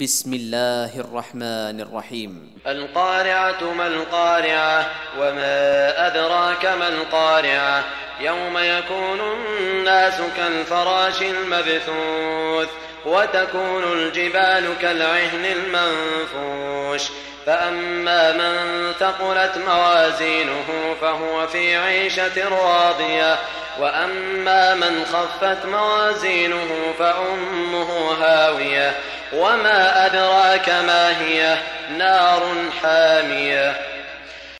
بسم الله الرحمن الرحيم. القارعة ما القارعة وما أدراك ما القارعة يوم يكون الناس كالفراش المبثوث وتكون الجبال كالعهن المنفوش فأما من ثقلت موازينه فهو في عيشة راضية وأما من خفت موازينه فأمه هاوية وما أدراك ما هي نار حامية.